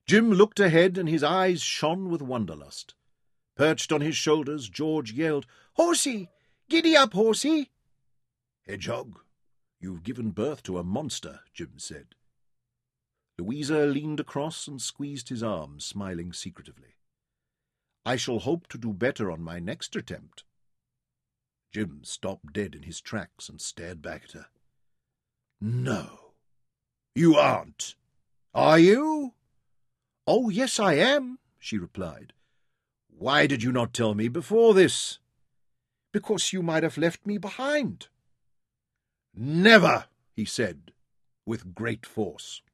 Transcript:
Jim looked ahead, and his eyes shone with wanderlust. Perched on his shoulders, George yelled, "Horsey! Giddy up, Horsey!" "Hedgehog, you've given birth to a monster," Jim said. Louisa leaned across and squeezed his arm, smiling secretively. "I shall hope to do better on my next attempt." Jim stopped dead in his tracks and stared back at her. "No, you aren't. Are you?" "Oh, yes, I am," she replied. "Why did you not tell me before this?" "Because you might have left me behind." "Never," he said, with great force.